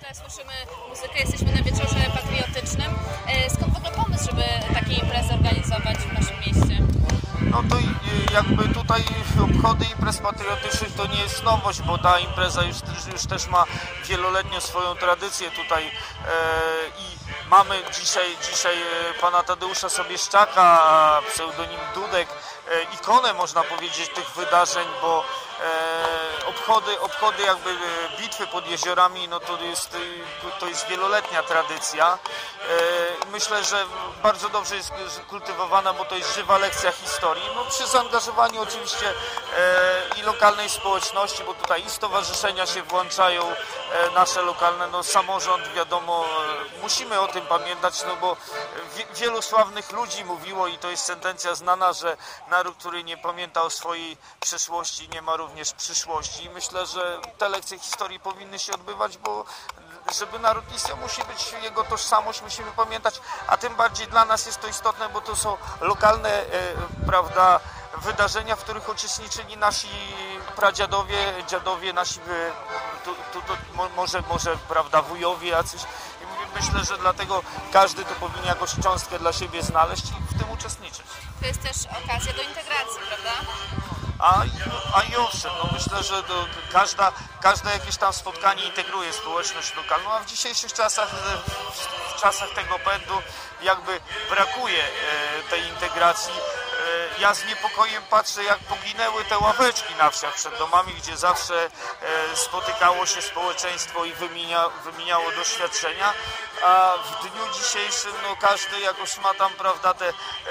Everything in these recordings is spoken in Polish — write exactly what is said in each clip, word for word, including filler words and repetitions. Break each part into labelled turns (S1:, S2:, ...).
S1: Tutaj słyszymy muzykę, jesteśmy na wieczorze patriotycznym. Skąd w ogóle pomysł, żeby takie imprezy organizować w naszym mieście?
S2: No to jakby tutaj obchody imprez patriotycznych to nie jest nowość, bo ta impreza już, już też ma wieloletnią swoją tradycję tutaj e, i mamy dzisiaj, dzisiaj pana Tadeusza Sobieszczaka, pseudonim Dudek, e, ikonę można powiedzieć tych wydarzeń, bo e, obchody, obchody jakby bitwy pod jeziorami, no to jest, to jest wieloletnia tradycja. E, myślę, że bardzo dobrze jest kultywowana, bo to jest żywa lekcja historii. No, przy zaangażowaniu oczywiście e, i lokalnej społeczności, bo tutaj i stowarzyszenia się włączają, e, nasze lokalne, no samorząd, wiadomo, e, musimy o tym pamiętać, no bo wie, wielu sławnych ludzi mówiło i to jest sentencja znana, że naród, który nie pamięta o swojej przeszłości, nie ma również przyszłości. I myślę, że te lekcje historii powinny się odbywać, bo żeby naród istniał, musi być jego tożsamość, musimy pamiętać, a tym bardziej dla nas jest to istotne, bo to są lokalne, e, prawda, wydarzenia, w których uczestniczyli nasi pradziadowie, dziadowie, nasi, tu, tu, tu, może, może, prawda, wujowie jacyś. I myślę, że dlatego każdy to powinien jakąś cząstkę dla siebie znaleźć i w tym uczestniczyć.
S1: To jest też okazja do integracji, prawda?
S2: A, a i owszem, no myślę, że do, każda, każde jakieś tam spotkanie integruje społeczność lokalną, a w dzisiejszych czasach, w czasach tego pędu jakby brakuje e, tej integracji. E, ja z niepokojem patrzę, jak poginęły te ławeczki na wsiach przed domami, gdzie zawsze e, spotykało się społeczeństwo i wymienia, wymieniało doświadczenia, a w dniu dzisiejszym no, każdy jakoś ma tam, prawda, te e,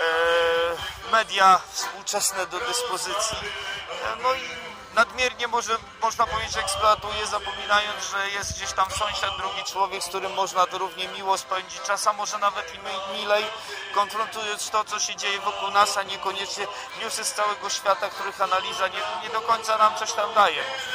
S2: media współczesne do dyspozycji. No i nadmiernie może, można powiedzieć, eksploatuje, zapominając, że jest gdzieś tam sąsiad, drugi człowiek, z którym można to równie miło spędzić czas, a może nawet i milej, konfrontując to, co się dzieje wokół nas, a niekoniecznie newsy z całego świata, których analiza nie, nie do końca nam coś tam daje.